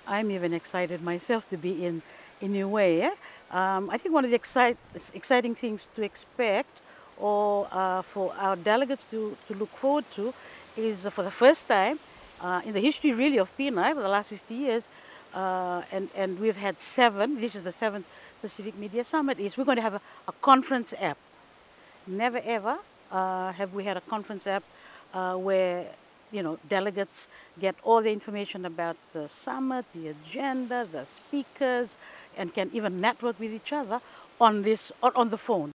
I'm even excited myself to be in Niue. I think one of the exciting things to expect or for our delegates to look forward to is for the first time in the history really of PNI for the last 50 years, and we've had seven, this is the seventh Pacific Media Summit, is we're going to have a conference app. Never ever have we had a conference app where delegates get all the information about the summit, the agenda, the speakers, and can even network with each other on the phone.